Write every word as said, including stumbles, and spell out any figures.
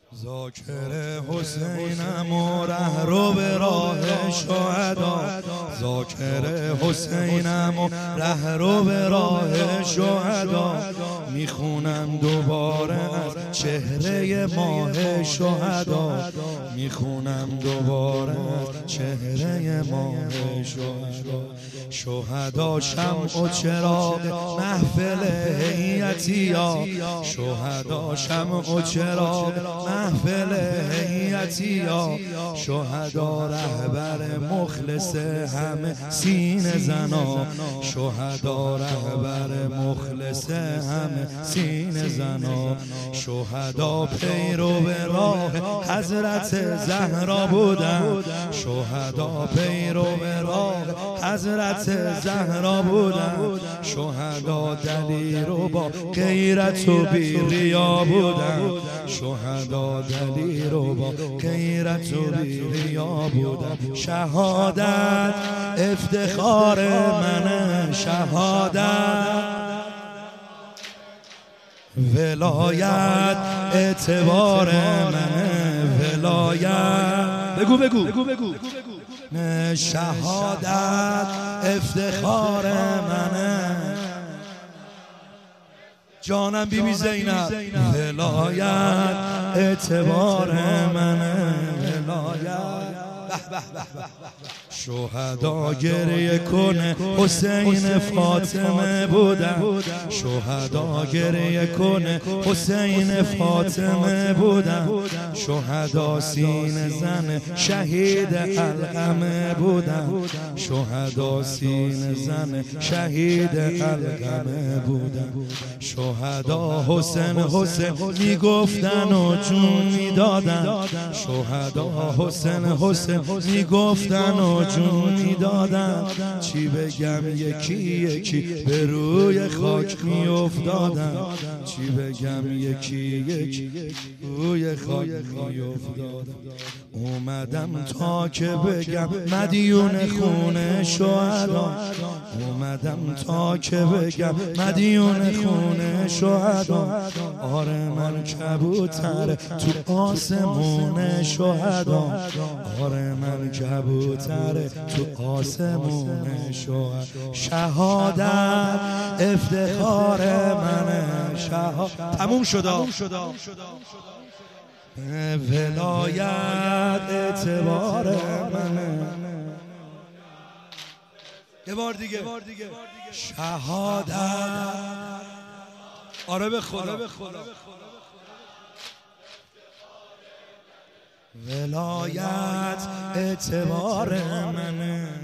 ذاکر حسینم و ره رو به راه شهدا، ذاکر حسینم و ره رو به راه شهدا. میخونم دوباره از چهره ماه شهدا، میخونم دوباره از چهره ماه شهدا. شهدا شمع و چراغ محفل هیئتیا، شهدا شمع و چراغ محفل هیئتیا. شهدا رهبر مخلص همه سینه زنا، شهدا رهبر مخلص همه سینه زنا. شهدا پیرو به راه حضرت زهرا بودن، شهدا پیرو به راه حضرت زهرا بودن. شهدا دلیر و با غیرت و بی‌ریا بودن، شهدا دلیر و با غیرت و بی‌ریا بودن. شهادت افتخار منه، شهادت ولایت اعتبار منه، ولایت بگو بگو بگو بگو شهادت افتخار منه. جانم بی بی زینب ولایت اعتبار منه، ولایت. شهدا گریه کنه حسین فاطمه بودن، شهدا گریه کنه حسین فاطمه بودن. شهدا سینه زن شهید علقمه بودن، شهدا سینه زن شهید علقمه بودن. شهدا حسین حسین میگفتن و جون میدادن، شهدا حسین حسین میگفتن و جون میدادن. چی بگم یکی یکی به روی خاک میافتادن، چی بگم یکی یکی روی خاک میافتادن. اومدم تا که بگم مدیون خون شهدا، اومدم تا که بگم مدیون خون شهدا. آره من کبوتر تو آسمون شهدا، آره من کبوتر تو آسمون شهدا. شهادت افتخار منه، شهادت تموم شدا، ولایت اعتبار منه. یه بار دیگه شهادت، آره به خدا ولایت اعتبار منه.